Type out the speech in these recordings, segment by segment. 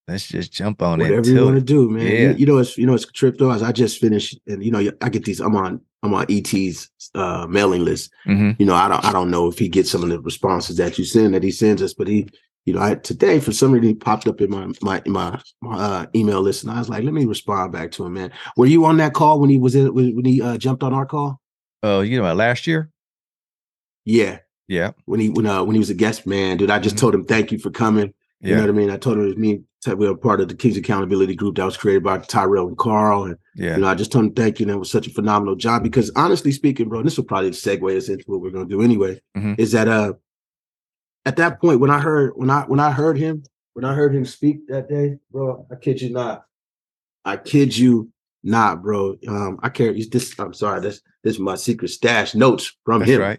Let's just jump on Whatever you into want to it. do, man. Yeah. It's crypto. As I just finished, and I get these. I'm on ET's mailing list. Hmm. I don't know if he gets some of the responses that he sends us, but today for some reason he popped up in my email list, and I was like, let me respond back to him, man. Were you on that call when he jumped on our call? Oh, last year? Yeah, Yeah. when he was a guest, man, dude. I just Hmm. told him thank you for coming. You know Yeah. what I mean? I told him it was me. We were part of the King's Accountability Group that was created by Tyrell and Carl, and Yeah. I just told him thank you. And it was such a phenomenal job because, honestly speaking, bro, and this will probably segue us into what we're going to do anyway. Hmm. Is that at that point when I heard him speak that day, bro, I kid you not, bro. I can't use this. I'm sorry. This is my secret stash notes from That's him. right.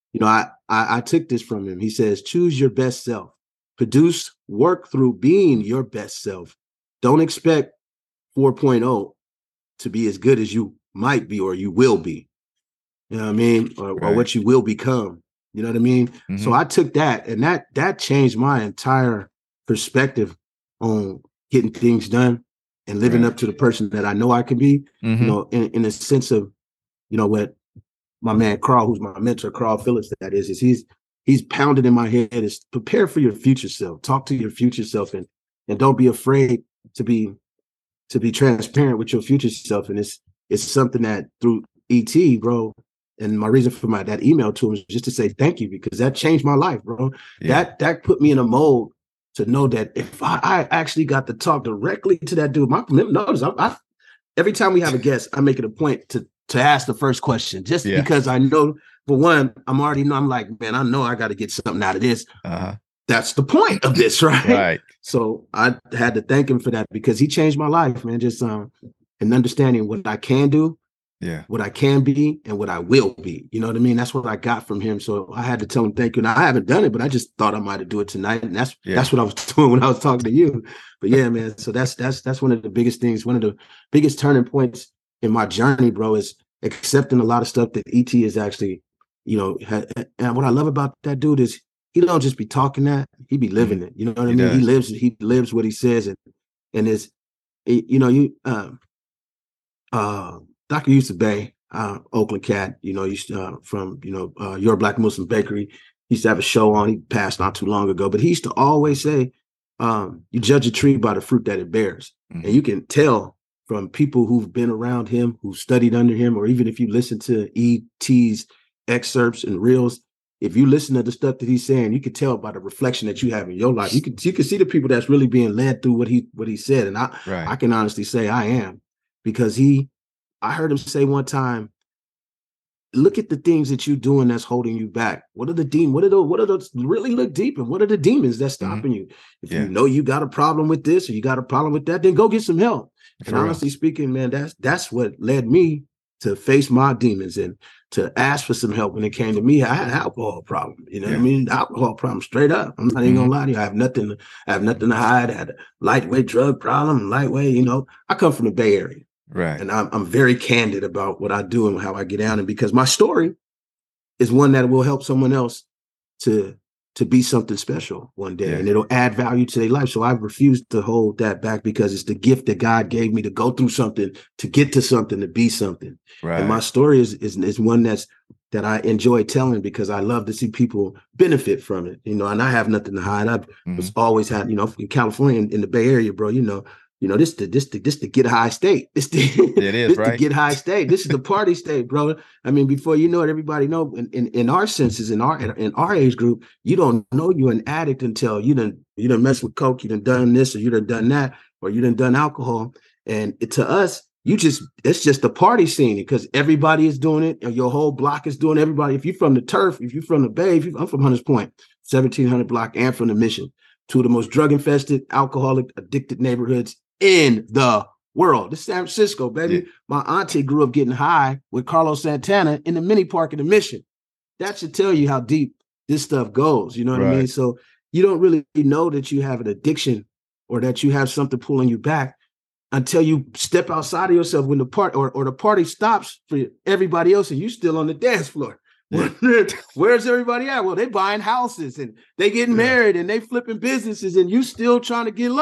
I took this from him. He says, choose your best self. Produce work through being your best self. Don't expect 4.0 to be as good as you might be or you will be. You know what I mean? Or Right. what you will become. You know what I mean? So Hmm. I took that, and that changed my entire perspective on getting things done and living Right. up to the person that I know I can be, Hmm. in a sense of, what my man Carl, who's my mentor, Carl Phillips, that is he's pounded in my head is prepare for your future self. Talk to your future self, and don't be afraid to be transparent with your future self. And it's something that through ET, bro. And my reason for that email to him is just to say thank you because that changed my life, bro. Yeah. That put me in a mode to know that if I actually got to talk directly to that dude, notice every time we have a guest, I make it a point to ask the first question, just Yeah. because I know, for one, I'm like, man, I know I got to get something out of this. Uh-huh. That's the point of this, right? Right. So I had to thank him for that because he changed my life, man. Just and understanding what I can do, Yeah. what I can be, and what I will be. You know what I mean? That's what I got from him. So I had to tell him thank you. Now I haven't done it, but I just thought I might do it tonight, and Yeah. that's what I was doing when I was talking to you. But yeah, man. So that's one of the biggest things. One of the biggest turning points in my journey, bro, is accepting a lot of stuff that ET is actually, and what I love about that dude is he don't just be talking that, he be Hmm. living it. You know what I He mean? does. He lives what he says, and it's you know you uh Dr. Yusuf Bey, Oakland cat, used from Your Black Muslim Bakery. He used to have a show on. He passed not too long ago, but he used to always say, "You judge a tree by the fruit that it bears," and Hmm. you can tell from people who've been around him, who studied under him, or even if you listen to ET's excerpts and reels. If you listen to the stuff that he's saying, you can tell by the reflection that you have in your life. You can see the people that's really being led through what he said, and I Right. can honestly say I am because I heard him say one time, look at the things that you're doing that's holding you back. What are the demons? What are those really look deep and what are the demons that's Hmm. stopping you? If you Yeah. know you got a problem with this or you got a problem with that, then go get some help. And For real. honestly speaking, man, that's what led me to face my demons and to ask for some help when it came to me. I had an alcohol problem. You know what I Yeah. mean? Alcohol problem straight up. I'm not even gonna Hmm. lie to you. I have nothing to hide. I had a lightweight drug problem, lightweight, I come from the Bay Area. Right. And I'm very candid about what I do and how I get down. And because my story is one that will help someone else to to be something special one day, Yeah. and it'll add value to their life. So I refuse to hold that back because it's the gift that God gave me to go through something, to get to something, to be something. And my Right. story is one that I enjoy telling because I love to see people benefit from it. And I have nothing to hide. I was Hmm. always had, in California, in the Bay Area, bro. This the get high state. This the It is, this the right? get high state. This is the party state, bro. I mean, before you know it, everybody know in our senses, in our age group, you don't know you're an addict until you done mess with coke, you done this, or you done that, or you done alcohol. And to us, it's just the party scene because everybody is doing it, and your whole block is doing it. Everybody. If you're from the turf, if you're from the Bay, I'm from Hunters Point, 1700 block, and from the Mission, two of the most drug infested, alcoholic, addicted neighborhoods in the world. This is San Francisco, Yeah. baby. My auntie grew up getting high with Carlos Santana in the mini park in the Mission. That should tell you how deep this stuff goes. You know what I mean? Right. So you don't really know that you have an addiction or that you have something pulling you back until you step outside of yourself when the part or the party stops for everybody else and you still on the dance floor. Yeah. Where's everybody at? Well, they buying houses and they getting Yeah. married and they flipping businesses and you still trying to get loaded.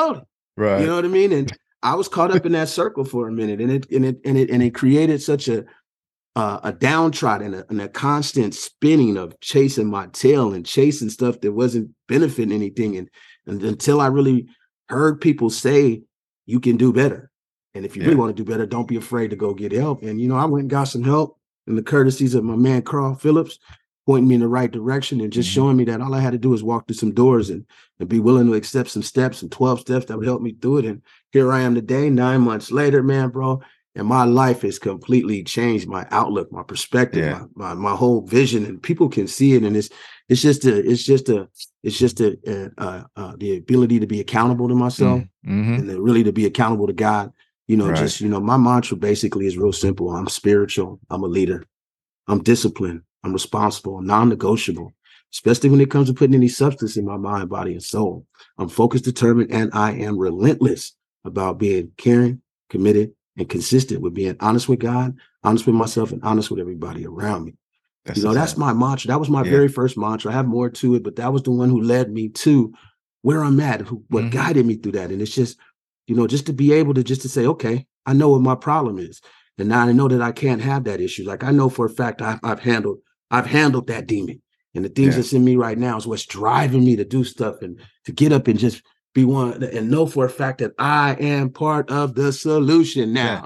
You Right. know what I mean? And I was caught up in that circle for a minute, and it created such a downtrodden and a constant spinning of chasing my tail and chasing stuff that wasn't benefiting anything. And until I really heard people say, you can do better. And if you really want to do better, don't be afraid to go get help. And, I went and got some help, and the courtesies of my man, Carl Phillips, pointing me in the right direction and just showing me that all I had to do is walk through some doors and be willing to accept some steps and 12 steps that would help me through it. And here I am today, 9 months later, man, bro. And my life has completely changed, my outlook, my perspective, my whole vision, and people can see it. And it's just the ability to be accountable to myself and really to be accountable to God. My mantra basically is real simple. I'm spiritual. I'm a leader. I'm disciplined. I'm responsible. I'm non-negotiable, especially when it comes to putting any substance in my mind, body, and soul. I'm focused, determined, and I am relentless about being caring, committed, and consistent with being honest with God, honest with myself, and honest with everybody around me. That's my mantra. That was my very first mantra. I have more to it, but that was the one who led me to where I'm at, what guided me through that. And it's just, just to be able to say, okay, I know what my problem is. And now I know that I can't have that issue. Like I know for a fact I've handled that demon. And the things that's in me right now is what's driving me to do stuff and to get up and just be one and know for a fact that I am part of the solution now.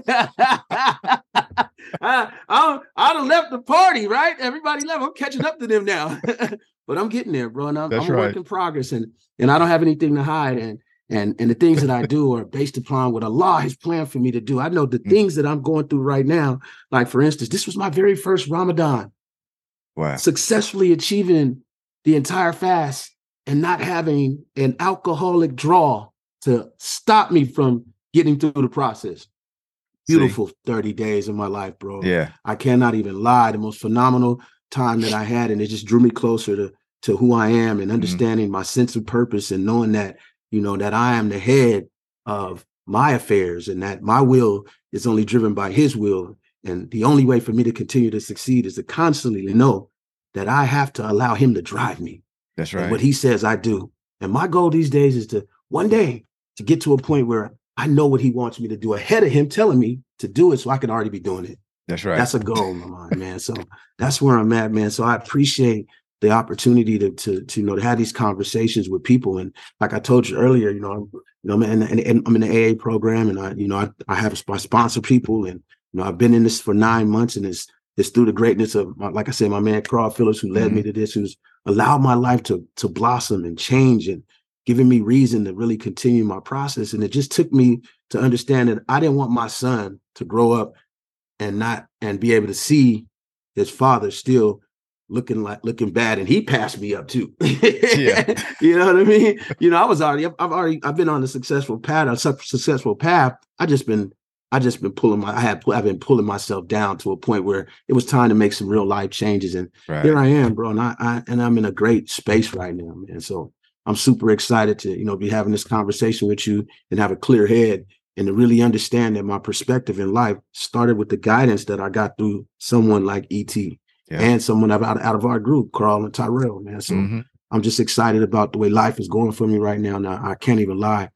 I done left the party, right? Everybody left. I'm catching up to them now. But I'm getting there, bro. And I'm a work in progress, and I don't have anything to hide. And the things that I do are based upon what Allah has planned for me to do. I know the things that I'm going through right now. Like, for instance, this was my very first Ramadan. Wow. Successfully achieving the entire fast and not having an alcoholic draw to stop me from getting through the process. Beautiful 30 days of my life, bro. Yeah. I cannot even lie. The most phenomenal time that I had, and it just drew me closer to who I am and understanding my sense of purpose and knowing that, that I am the head of my affairs and that my will is only driven by his will. And the only way for me to continue to succeed is to constantly know that I have to allow him to drive me. That's right. And what he says, I do. And my goal these days is to one day to get to a point where I know what he wants me to do ahead of him telling me to do it so I can already be doing it. That's right. That's a goal in my mind, man. So that's where I'm at, man. So I appreciate the opportunity to have these conversations with people. And like I told you earlier, I'm in the AA program, and I sponsor people, and I've been in this for 9 months, and it's through the greatness of, like I said, my man Carl Phillips, who led me to this, who's allowed my life to blossom and change and giving me reason to really continue my process. And it just took me to understand that I didn't want my son to grow up and be able to see his father still looking bad, and he passed me up too. Yeah. You know what I mean? I've been on a successful path. I've been pulling myself down to a point where it was time to make some real life changes. And here I am, bro. And I'm in a great space right now, man. So I'm super excited to, be having this conversation with you and have a clear head and to really understand that my perspective in life started with the guidance that I got through someone like E.T. and someone out of our group, Carl and Tyrell, man. So I'm just excited about the way life is going for me right now. Now, I can't even lie.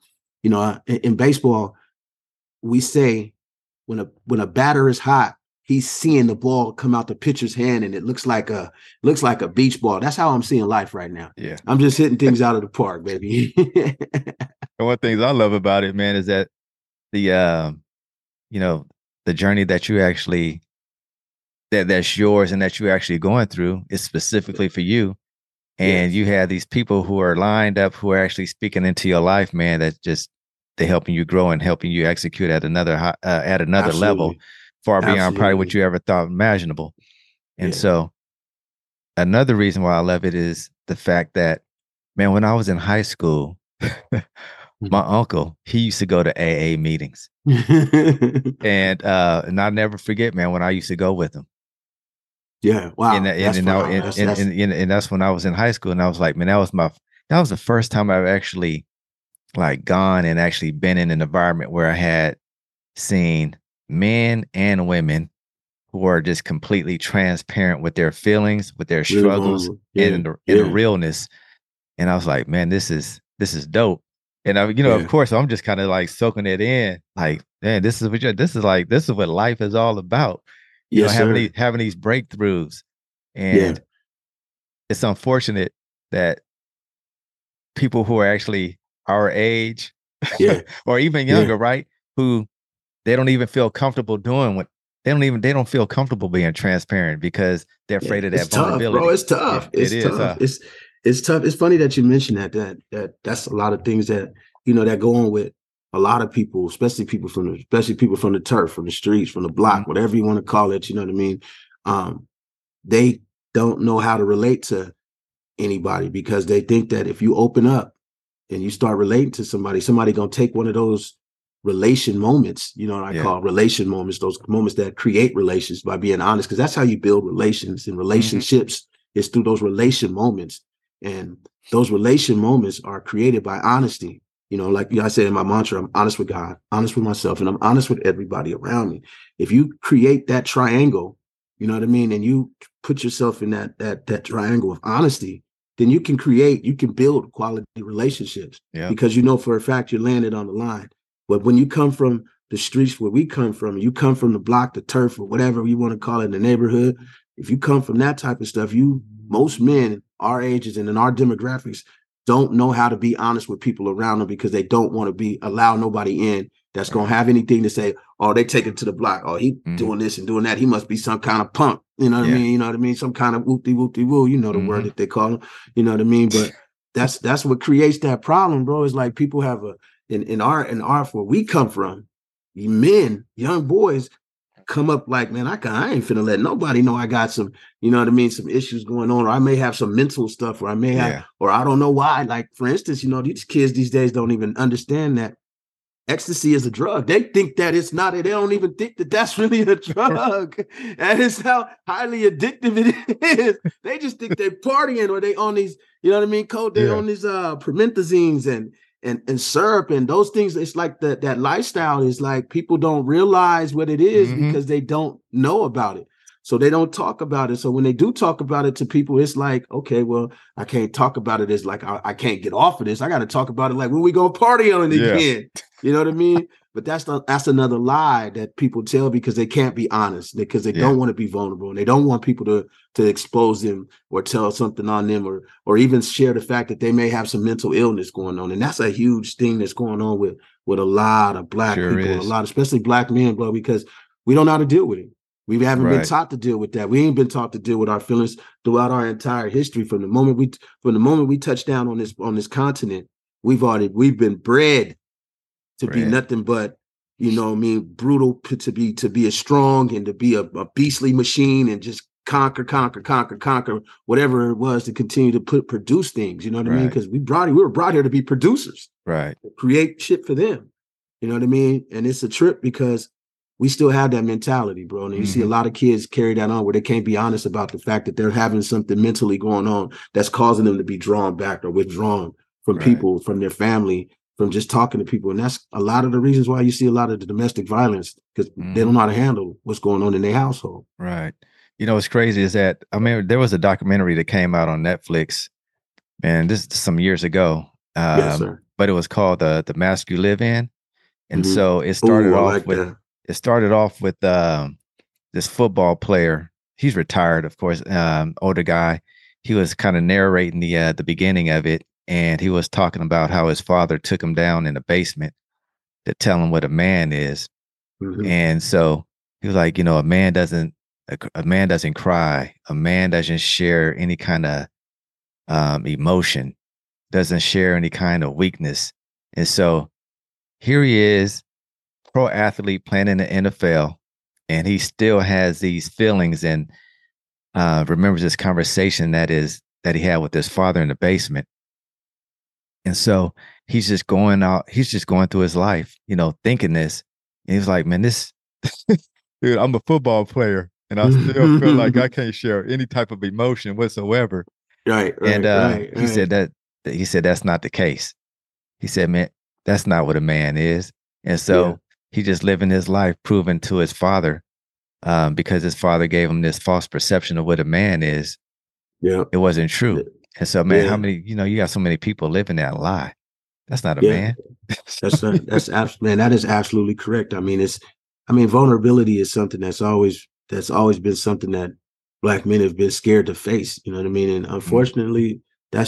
In baseball, we say when a batter is hot, he's seeing the ball come out the pitcher's hand, and it looks like a beach ball. That's how I'm seeing life right now. Yeah. I'm just hitting things out of the park, baby. And one thing I love about it, man, is that the journey that you actually that's yours and that you're actually going through is specifically for you. And you have these people who are lined up, who are actually speaking into your life, man, that just they're helping you grow and helping you execute at another level, far beyond probably what you ever thought imaginable. And so another reason why I love it is the fact that, man, when I was in high school, my uncle, he used to go to AA meetings. And I'll never forget, man, when I used to go with him. Yeah. Wow. And that's when I was in high school, and I was like, man, that was the first time I've actually like gone and actually been in an environment where I had seen men and women who are just completely transparent with their feelings, with their struggles, and the realness. And I was like, man, this is dope. And I, of Yeah. course, I'm just kind of like soaking it in. Like, man, this is what life is all about. Yes, Having sir. these breakthroughs, Yeah. and it's unfortunate that people who are actually our age Yeah. or even Yeah. younger, right? Who they don't even feel comfortable doing what they don't feel comfortable being transparent because they're Yeah. afraid of It's that tough, bro. vulnerability. It's tough. It It's is, tough. huh? It's tough. It's funny that you mentioned that's a lot of things that that go on with a lot of people, especially people from the turf, from the streets, from the Mhm. block, whatever you want to call it. You know what I mean? Um, they don't know how to relate to anybody because they think that if you open up and you start relating to somebody gonna take one of those relation moments, what I Yeah. call relation moments, those moments that create relations by being honest, because that's how you build relations and Hmm. relationships is through those relation moments. And those relation moments are created by honesty. Like I said in my mantra, I'm honest with God, honest with myself, and I'm honest with everybody around me. If you create that triangle, you know what I mean, and you put yourself in that triangle of honesty, then you can build quality relationships Yeah. because you know for a fact you're landed on the line. But when you come from the streets where we come from, you come from the block, the turf, or whatever you want to call it, the neighborhood. If you come from that type of stuff, most men our ages and in our demographics don't know how to be honest with people around them because they don't want to allow nobody in that's gonna Right. have anything to say. Oh, they take it to the block. Oh, he Hmm. doing this and doing that. He must be some kind of punk. You know what I Yeah. mean? You know what I mean? Some kind of whoopty whoopty woo. You know the word Hmm. that they call them. You know what I mean? But that's what creates that problem, bro. Is like people have in our where we come from, men, young boys come up like, man, I ain't finna let nobody know I got some, you know what I mean, some issues going on, or I may have some mental stuff, or I may have, Yeah. or I don't know why. Like for instance, these kids these days don't even understand that ecstasy is a drug. They think that it's not. They don't even think that that's really a drug. And it's how highly addictive it is. They just think they're partying or they on these, you know what I mean, code. They Yeah. on these promethazines and syrup and those things. It's like that lifestyle is like people don't realize what it is Hmm. because they don't know about it. So they don't talk about it. So when they do talk about it to people, it's like, okay, well, I can't talk about it. It's like I can't get off of this. I got to talk about it like when we go party on it Yeah. again. You know what I mean? But that's another lie that people tell because they can't be honest, because they Yeah. don't want to be vulnerable and they don't want people to expose them or tell something on them or even share the fact that they may have some mental illness going on. And that's a huge thing that's going on with a lot of black Sure people, is. especially black men, bro, because we don't know how to deal with it. We haven't been Right. taught to deal with that. We ain't been taught to deal with our feelings throughout our entire history. From the moment we touch down on this continent, we've been bred to be Right. nothing but brutal, to be a strong and to be a beastly machine and just conquer whatever it was to continue to produce things. You know what I mean? Right. Because we were brought here to be producers, Right. to create shit for them. You know what I mean? And it's a trip because we still have that mentality, bro. And you see a Hmm. lot of kids carry that on where they can't be honest about the fact that they're having something mentally going on that's causing them to be drawn back or withdrawn from Right. people, from their family, from just talking to people. And that's a lot of the reasons why you see a lot of the domestic violence, because they Hmm. don't know how to handle what's going on in their household. Right. What's crazy is that I mean there was a documentary that came out on Netflix, and this is some years ago. Yes, sir. But it was called the Mask You Live In. And Mm-hmm. so Oh, I like that. it started off with this football player. He's retired, of course, older guy. He was kind of narrating the beginning of it, and he was talking about how his father took him down in the basement to tell him what a man is. Mm-hmm. And so he was like, a man doesn't cry, a man doesn't share any kind of emotion, doesn't share any kind of weakness. And so here he is, pro athlete playing in the NFL, and he still has these feelings and remembers this conversation that he had with his father in the basement. And so he's just going through his life, thinking this. And he was like, man, this dude, I'm a football player and I still feel like I can't share any type of emotion whatsoever. Right, And right, right, he said right. he said that's not the case. He said, man, that's not what a man is. And Yeah, so he just living his life proving to his father, because his father gave him this false perception of what a man is. yeah, It wasn't true. And so, man, how yeah. many, you got so many people living that lie. That's not a Yeah, man. man, that is absolutely correct. I mean, vulnerability is something that's always been something that Black men have been scared to face. You know what I mean? And Mm, unfortunately,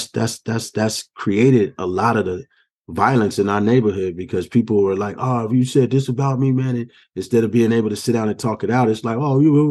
that's created a lot of the violence in our neighborhood because people were like, "Oh, if you said this about me, man," and instead of being able to sit down and talk it out, it's like, "Oh, you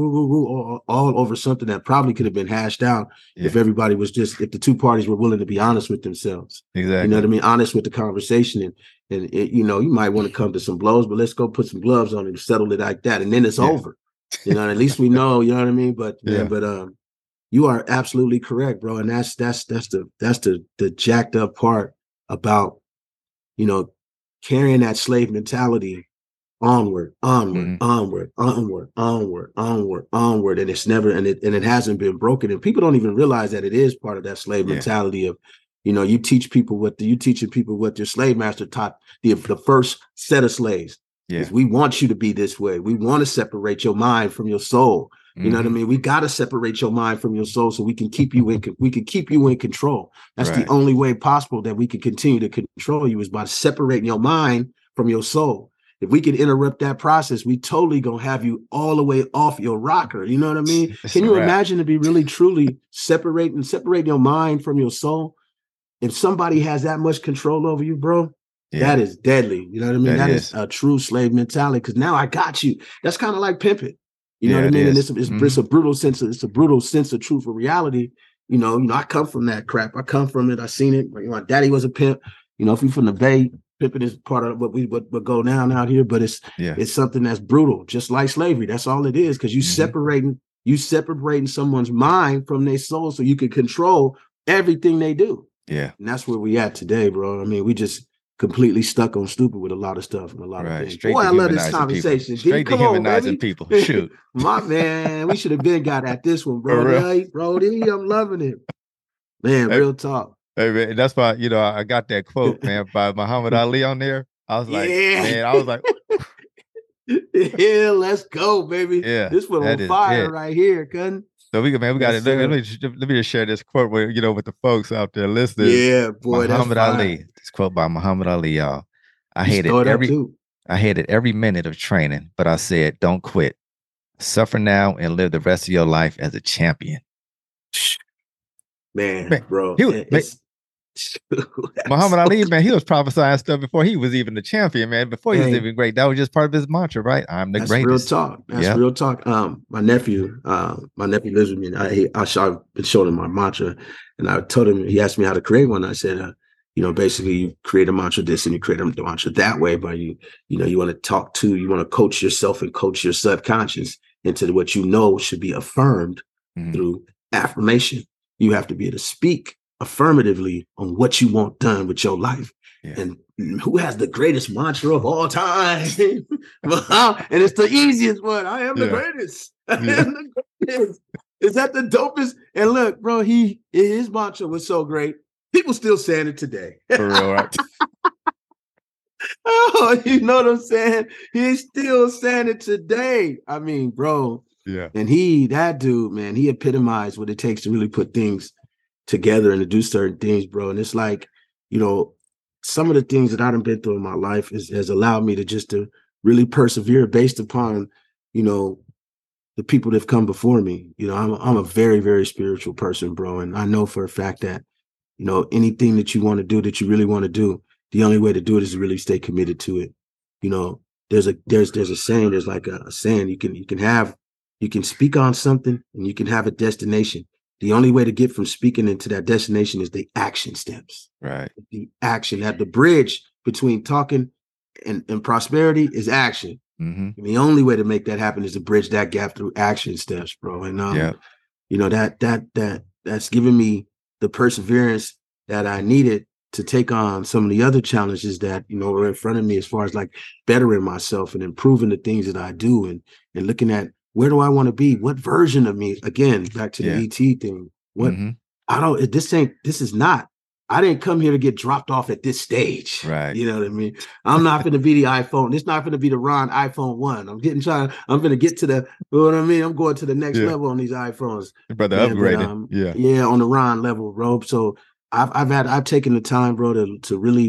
all over something that probably could have been hashed out if yeah, everybody was just if the two parties were willing to be honest with themselves." You know what exactly. I mean? Honest with the conversation and it, you know, you might want to come to some blows, but let's go put some gloves on and settle it like that, and then it's Yeah, over. You know, at least we know. You know what I mean? But man, yeah. but you are absolutely correct, bro, and that's the jacked up part about you know carrying that slave mentality onward, onward, Hmm. onward, onward, onward, onward, onward, and it's never and it hasn't been broken. And people don't even realize that it is part of that slave Yeah, mentality of, you teaching people what your slave master taught the first set of slaves is yeah. we want you to be this way. We want to separate your mind from your soul. You know what I Hmm. mean? We got to separate your mind from your soul so we can keep you in control. That's the Right. only way possible that we can continue to control you is by separating your mind from your soul. If we could interrupt that process, we totally gonna have you all the way off your rocker. You know what I mean? It's Can a you wrap. imagine to be really truly separating your mind from your soul? If somebody has that much control over you, bro, that Yeah, is deadly. You know what I mean? that That is is. a true slave mentality. Because now I got you. That's kind of like pimping. You know what Yeah, I it mean? And is. it's Hmm. a brutal sense. It's a brutal sense of truth or reality. I come from that crap. I come from it. I seen it. My daddy was a pimp. If you're from the Bay, pimping is part of what go down out here. But it's Yeah. it's something that's brutal, just like slavery. That's all it is. Because Hmm. you separating someone's mind from their soul, so you can control everything they do. Yeah. And that's where we at today, bro. I mean, we just completely stuck on stupid with a lot of stuff and a lot of Right. things. Boy, Boy, I love this dehumanizing people. conversation. D, Straight come on, dehumanizing baby. people. Shoot. My man, we should have been got at this one, For bro. real. Bro, I'm loving it. Man, Hey, real talk. hey, man, that's why, I got that quote, man, by Muhammad Ali on there. I was like, Yeah. man, I was like, Yeah, let's go, baby. yeah, This one that on is fire it. right here, cuz. So we got Yes, it. Let sir. me just share this quote with, with the folks out there listening. Yeah, boy, that's Muhammad fire. Ali. This quote by Muhammad Ali, y'all. I You should hated throw it up every too. I hated every minute of training, but I said, don't quit. Suffer now and live the rest of your life as a champion. Man, Man, bro, he was man, it's that's Muhammad so Ali, man, he good. was prophesying stuff before he was even the champion, man. Before he was Hey, even great. That was just part of his mantra, right? I'm the that's real greatest. talk. That's Yep. real talk. My nephew lives with me. And I've been showing him my mantra, and I told him. He asked me how to create one. I said, basically, you create a mantra this and you create a mantra that way. But you want to you want to coach yourself and coach your subconscious into what you know should be affirmed Mhm. through affirmation. You have to be able to speak affirmatively on what you want done with your life. Yeah. And who has the greatest mantra of all time? And it's the easiest one. I am the Yeah. greatest. I Yeah. am the greatest. Is that the dopest? And look, bro, his mantra was so great. People still saying it today. For real, right? Oh, you know what I'm saying? He's still saying it today. I mean, bro. Yeah. And that dude, man, he epitomized what it takes to really put things together and to do certain things, bro. And it's like, some of the things that I've been through in my life has allowed me to really persevere based upon, you know, the people that have come before me. I'm a very, very spiritual person, bro. And I know for a fact that, anything that you want to do, that you really want to do, the only way to do it is to really stay committed to it. You know, there's a saying, there's like a saying, you can speak on something and you can have a destination. The only way to get from speaking into that destination is the action steps. Right. The action, that the bridge between talking and prosperity is action. Hmm. And the only way to make that happen is to bridge that gap through action steps, bro. And Yeah. that's given me the perseverance that I needed to take on some of the other challenges that were in front of me, as far as like bettering myself and improving the things that I do, and looking at where do I want to be, what version of me, again back to the Yeah. ET thing. What Hmm. I don't this is not, I didn't come here to get dropped off at this stage. Right. You know what I mean? I'm not going to be the iPhone. It's not going to be the Ron iPhone 1. I'm going to get to the, you know what I mean? I'm going to the next Yeah. level on these iPhones. Your brother Man, but upgraded. Yeah. yeah, on the Ron level, bro. So I've taken the time, bro, to really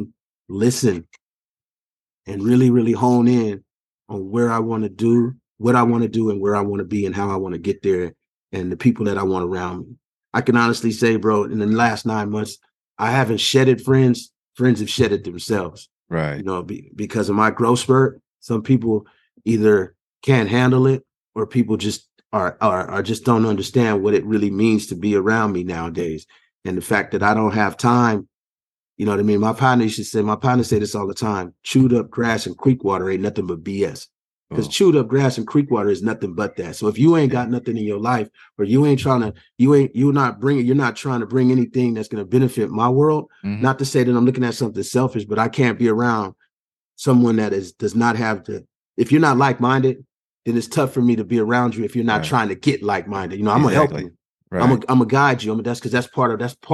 listen, and really, really hone in on where I want to do, what I want to do, and where I want to be, and how I want to get there, and the people that I want around me. I can honestly say, bro, in the last 9 months, I haven't shedded friends. Friends have shedded themselves. Right. You know, because of my growth spurt. Some people either can't handle it, or people just are just don't understand what it really means to be around me nowadays. And the fact that I don't have time, you know what I mean? My partner say this all the time: chewed up grass and creek water ain't nothing but BS. Because chewed up grass and creek water is nothing but that. So if you ain't got nothing in your life, or you're not trying to bring anything that's going to benefit my world. Mm-hmm. Not to say that I'm looking at something selfish, but I can't be around someone that does not have if you're not like-minded, then it's tough for me to be around you if you're not trying to get like-minded. You know, I'm gonna help you. Right. I'm gonna guide you. I mean, that's part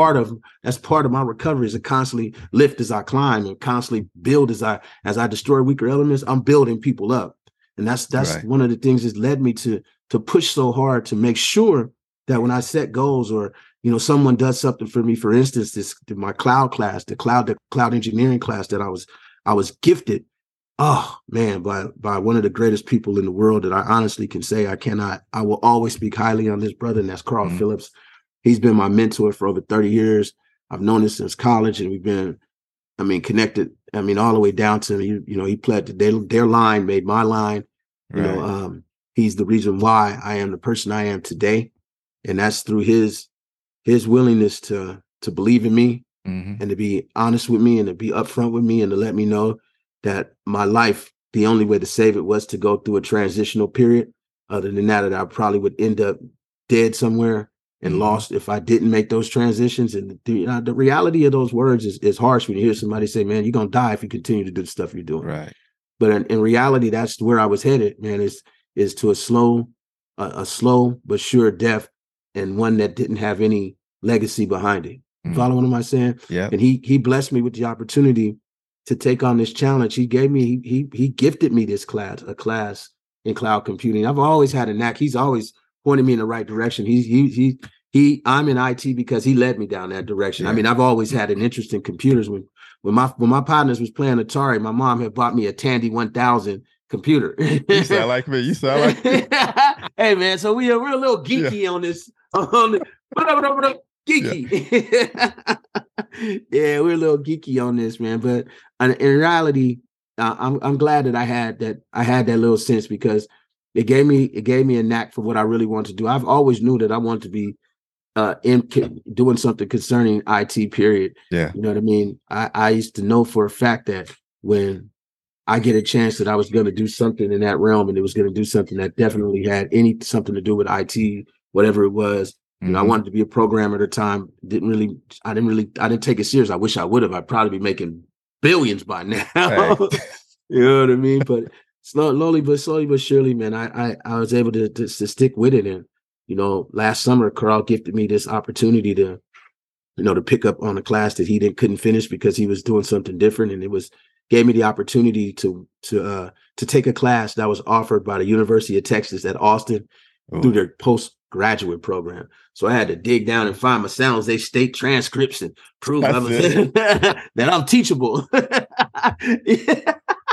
of my recovery, is to constantly lift as I climb and constantly build as I destroy weaker elements. I'm building people up. And that's one of the things that's led me to push so hard to make sure that when I set goals, or, you know, someone does something for me, for instance, my cloud class, the cloud engineering class that I was gifted, oh man, by one of the greatest people in the world that I honestly can say I will always speak highly on this brother, and that's Carl Phillips. He's been my mentor for over 30 years. I've known him since college, and we've been, connected. All the way down to, he pledged their line, made my line. You know, he's the reason why I am the person I am today. And that's through his willingness to believe in me, and to be honest with me, and to be upfront with me, and to let me know that my life, the only way to save it was to go through a transitional period. Other than that, I probably would end up dead somewhere and lost if I didn't make those transitions. And the reality of those words is harsh when you hear somebody say, man, you're going to die if you continue to do the stuff you're doing. Right. But in reality, that's where I was headed, man, is to a slow but sure death, and one that didn't have any legacy behind it. Follow what am I saying? Yeah. And he blessed me with the opportunity to take on this challenge. He gifted me a class in cloud computing. I've always had a knack. He's always pointed me in the right direction. I'm in IT because he led me down that direction. Yeah. I've always had an interest in computers. When my partners was playing Atari, my mom had bought me a Tandy 1000 computer. You sound like me. Hey man, so we're a little geeky on this. Geeky. Yeah, we're a little geeky on this, man. But in reality, I'm glad that I had that little sense, because it gave me a knack for what I really want to do. I've always knew that I wanted to be doing something concerning IT, period. Yeah. You know what I mean? I used to know for a fact that when I get a chance that I was going to do something in that realm, and it was going to do something that definitely had something to do with IT, whatever it was. You know, I wanted to be a programmer at the time. I didn't take it serious. I wish I would have. I'd probably be making billions by now. Hey. You know what I mean? But slowly but surely, man, I was able to stick with it. And, you know, last summer, Carl gifted me this opportunity to pick up on a class that he couldn't finish because he was doing something different. And gave me the opportunity to take a class that was offered by the University of Texas at Austin through their postgraduate program. So I had to dig down and find my San Jose State transcripts and prove that I'm teachable. Yeah.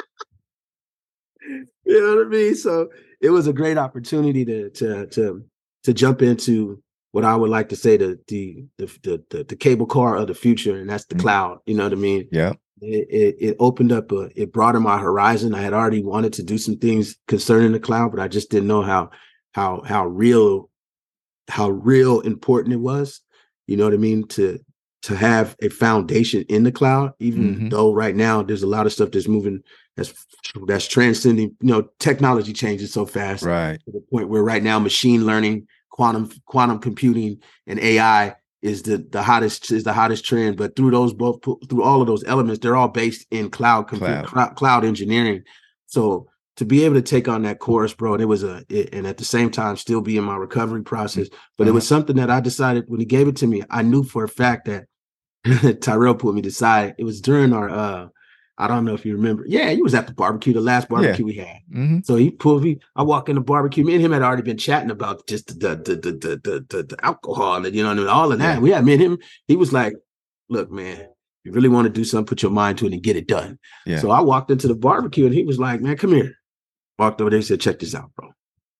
You know what I mean? So it was a great opportunity to jump into what I would like to say the cable car of the future, and that's the cloud. You know what I mean? Yeah. It opened up it broadened my horizon. I had already wanted to do some things concerning the cloud, but I just didn't know how real important it was. You know what I mean? To have a foundation in the cloud, even though right now there's a lot of stuff that's moving, that's transcending. You know, technology changes so fast, right? To the point where right now machine learning, quantum computing, and AI is the hottest trend. But through all of those elements, they're all based in cloud engineering. So to be able to take on that course, bro, and at the same time still be in my recovery process. But it was something that I decided when he gave it to me. I knew for a fact that Tyrell put me to side. It was during our I don't know if you remember. Yeah, he was at the barbecue, the last barbecue we had. So he pulled me. I walk in the barbecue. Me and him had already been chatting about just the alcohol and all of that. Yeah. Me and him. He was like, "Look, man, you really want to do something, put your mind to it and get it done. Yeah. So I walked into the barbecue and he was like, man, come here. Walked over there and said, check this out, bro.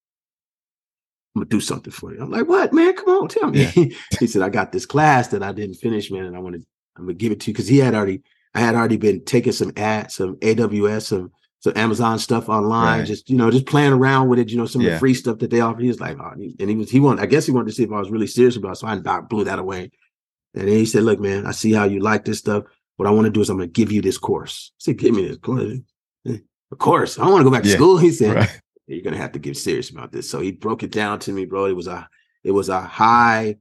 I'm gonna do something for you. I'm like, what, man? Come on, tell me. Yeah. He said, I got this class that I didn't finish, man, and I'm gonna give it to you because I had already been taking some AWS, some Amazon stuff online, right. just playing around with it, some of the free stuff that they offer. He was like, oh, I guess he wanted to see if I was really serious about it. So I blew that away. And then he said, look, man, I see how you like this stuff. What I want to do is I'm gonna give you this course. I said, give me this course. Of course, I don't want to go back to school. He said, right. You're gonna have to get serious about this. So he broke it down to me, bro. It was a high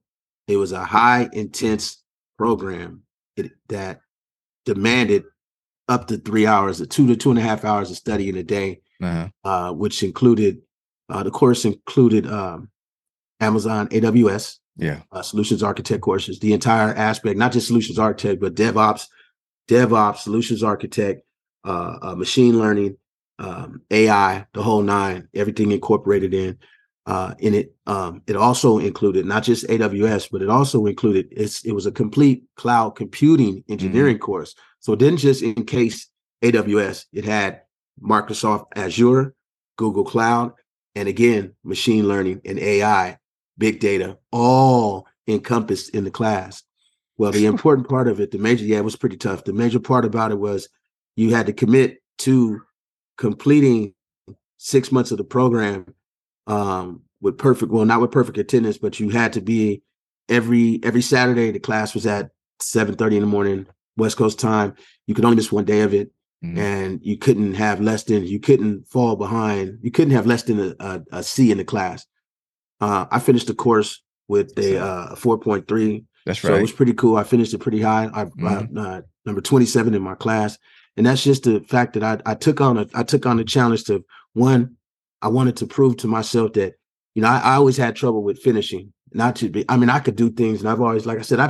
intense program that demanded up to 3 hours, 2 to 2.5 hours of study in a day, which included the course included Amazon AWS, solutions architect courses, the entire aspect, not just solutions architect, but DevOps, solutions architect, machine learning, AI, the whole nine, everything incorporated in it. It also included not just AWS, but it also included it was a complete cloud computing engineering course. So it didn't just encase AWS. It had Microsoft Azure, Google Cloud, and again, machine learning and AI, big data, all encompassed in the class. Well, the important part of it, it was pretty tough. The major part about it was you had to commit to completing 6 months of the program not with perfect attendance, but you had to be every Saturday. The class was at 7:30 in the morning, West Coast time. You could only miss one day of it, and you couldn't have you couldn't fall behind. You couldn't have less than a C in the class. I finished the course with a 4.3. That's right. So it was pretty cool. I finished it pretty high. I number 27 in my class. And that's just the fact that I took on the challenge to, one, I wanted to prove to myself that, I always had trouble with finishing. I could do things, and I've always, like I said,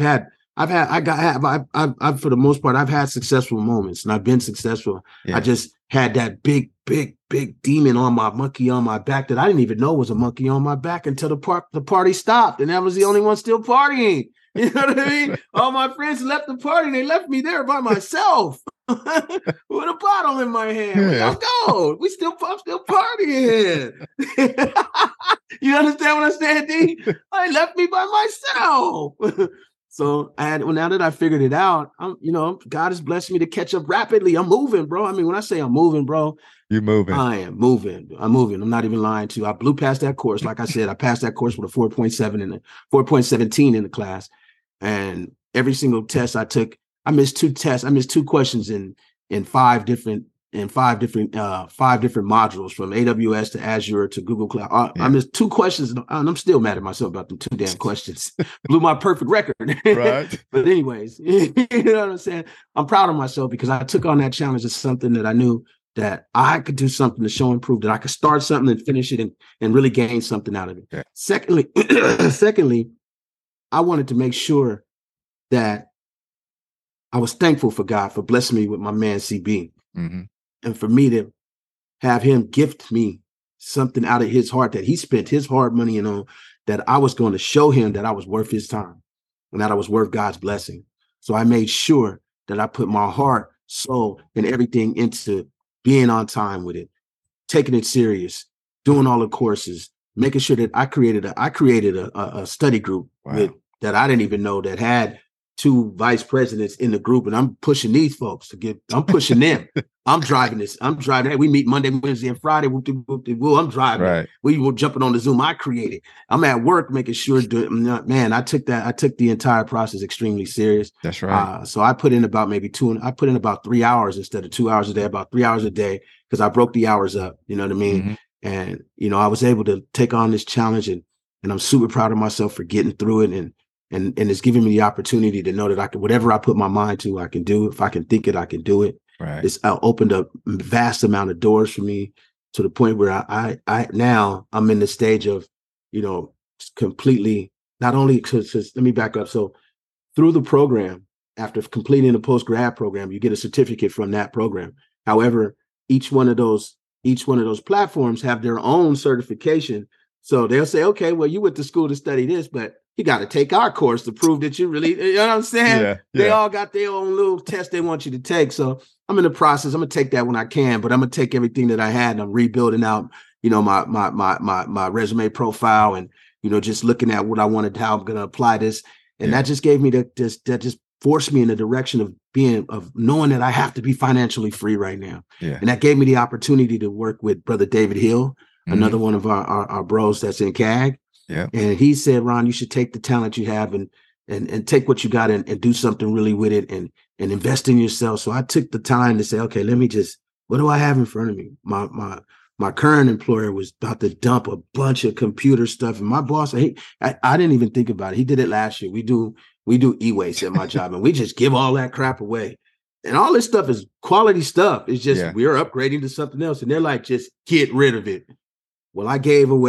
for the most part, I've had successful moments, and I've been successful. Yeah. I just had that big demon monkey on my back that I didn't even know was a monkey on my back until the party stopped, and I was the only one still partying. You know what I mean? All my friends left the party, and they left me there by myself. With a bottle in my hand. Yeah. Let's go. I'm still partying. You understand what I'm saying, D? I left me by myself. So now that I figured it out, God has blessed me to catch up rapidly. I'm moving, bro. I mean, when I say I'm moving, bro, you're moving. I am moving. I'm moving. I'm not even lying to you. I blew past that course. Like I said, I passed that course with a 4.7 and a 4.17 in the class. And every single test I took, I missed 2 tests. I missed 2 questions in 5 different modules, from AWS to Azure to Google Cloud. I missed 2 questions, and I'm still mad at myself about them 2 damn questions. Blew my perfect record. Right. But anyways, you know what I'm saying? I'm proud of myself because I took on that challenge as something that I knew that I could do something to show and prove that I could start something and finish it and really gain something out of it. Yeah. Secondly, I wanted to make sure that I was thankful for God for blessing me with my man CB, and for me to have him gift me something out of his heart that he spent his hard money on, that I was going to show him that I was worth his time and that I was worth God's blessing. So I made sure that I put my heart, soul, and everything into being on time with it, taking it serious, doing all the courses, making sure that I created a study group that I didn't even know that had 2 vice presidents in the group, and I'm pushing these folks I'm pushing them. I'm driving this. We meet Monday, Wednesday, and Friday. I'm driving. Right. We were jumping on the Zoom I created. I'm at work making sure. Man, I took the entire process extremely serious. That's right. So I put in about about 3 hours instead of 2 hours a day, about 3 hours a day, because I broke the hours up. You know what I mean? And I was able to take on this challenge, and I'm super proud of myself for getting through it, and it's giving me the opportunity to know that I can, whatever I put my mind to, I can do. If I can think it, I can do it. Right. It's opened up a vast amount of doors for me, to the point where I now I'm in the stage of, completely, not only, let me back up. So through the program, after completing the post-grad program, you get a certificate from that program. However, each one of those platforms have their own certification. So they'll say, okay, well, you went to school to study this, but you got to take our course to prove that you really, you know what I'm saying? Yeah, They all got their own little test they want you to take. So I'm in the process. I'm gonna take that when I can, but I'm gonna take everything that I had and I'm rebuilding out, my resume profile and, just looking at what I wanted, how I'm gonna apply this. And that just gave me that just forced me in the direction of knowing that I have to be financially free right now. Yeah. And that gave me the opportunity to work with Brother David Hill, another one of our bros that's in CAG. Yeah. And he said, Ron, you should take the talent you have and take what you got and do something really with it and invest in yourself. So I took the time to say, okay, what do I have in front of me? My current employer was about to dump a bunch of computer stuff. And my boss, I didn't even think about it. He did it last year. We do e-waste at my job and we just give all that crap away. And all this stuff is quality stuff. It's just, we're upgrading to something else. And they're like, just get rid of it. Well, I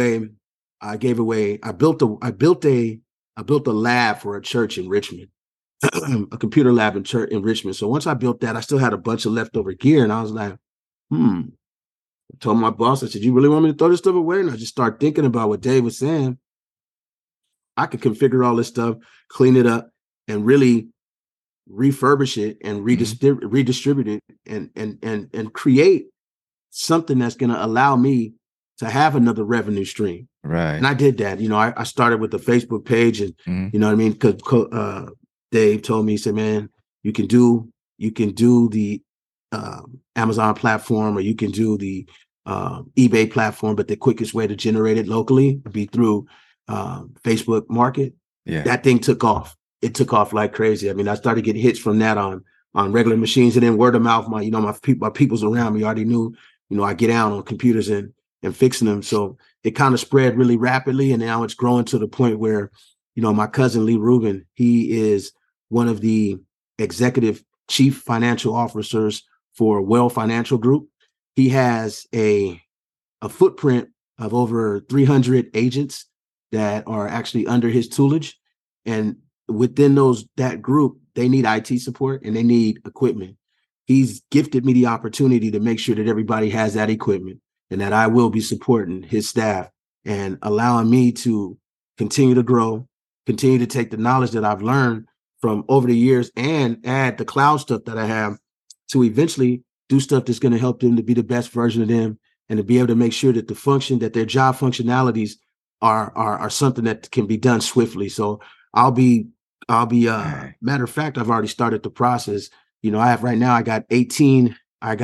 built a lab for a church in Richmond, a computer lab in Richmond. So once I built that, I still had a bunch of leftover gear. And I was like, I told my boss, I said, you really want me to throw this stuff away? And I just started thinking about what Dave was saying. I could configure all this stuff, clean it up, and really refurbish it and redistribute it and create something that's going to allow me to have another revenue stream. Right. And I did that. I started with the Facebook page and you know what I mean? Because Dave told me, he said, man, you can do the Amazon platform or you can do the eBay platform, but the quickest way to generate it locally would be through Facebook Market. Yeah. That thing took off. It took off like crazy. I mean, I started getting hits from that on regular machines and then word of mouth. My people's around me already knew, I get out on computers and fixing them. So it kind of spread really rapidly. And now it's growing to the point where, my cousin Lee Rubin, he is one of the executive chief financial officers for Well Financial Group. He has a footprint of over 300 agents that are actually under his tutelage. And within that group, they need IT support and they need equipment. He's gifted me the opportunity to make sure that everybody has that equipment and that I will be supporting his staff and allowing me to continue to grow, continue to take the knowledge that I've learned from over the years and add the cloud stuff that I have to eventually do stuff that's going to help them to be the best version of them and to be able to make sure that their job functionalities are something that can be done swiftly. So I'll be matter of fact, I've already started the process. I got 18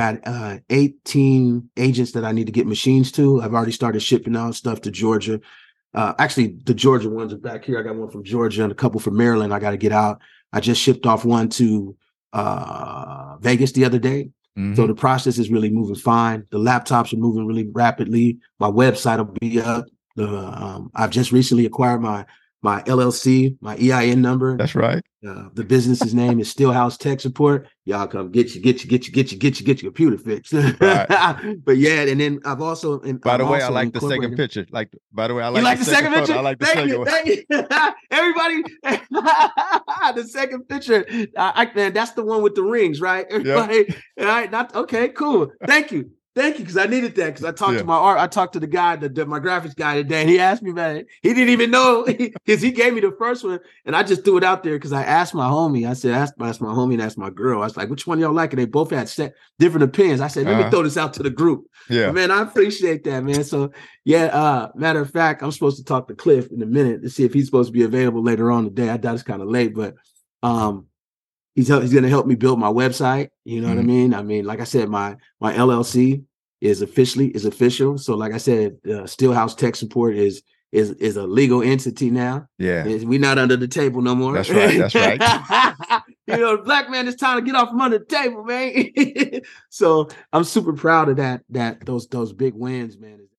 agents that I need to get machines to. I've already started shipping out stuff to Georgia. Actually, the Georgia ones are back here. I got one from Georgia and a couple from Maryland. I got to get out. I just shipped off one to Vegas the other day. So the process is really moving fine. The laptops are moving really rapidly. My website will be up. I've just recently acquired my LLC, my EIN number. That's right. The business's name is Stillhouse Tech Support. Y'all come get your computer fixed. Right. But yeah, and then I've also. By the way, I like the second picture. You like the second picture? I like the Thank second one. Thank you. Everybody, the second picture. That's the one with the rings, right? Everybody, all right. Okay, cool. Thank you. Because I needed that. Because I talked to the guy, my graphics guy today, and he asked me about it. He didn't even know because he gave me the first one, and I just threw it out there because I asked my homie. I said, ask my homie and ask my girl. I was like, which one y'all like? And they both had different opinions. I said, let me throw this out to the group. Yeah, but man, I appreciate that, man. So yeah, matter of fact, I'm supposed to talk to Cliff in a minute to see if he's supposed to be available later on today. I doubt it's kind of late, but he's going to help me build my website. You know what I mean? I mean, like I said, my LLC is official. So like I said, Stillhouse Tech Support is a legal entity now. Yeah. We're not under the table no more. That's right. Black man, it's time to get off from under the table, man. So I'm super proud of those big wins, man.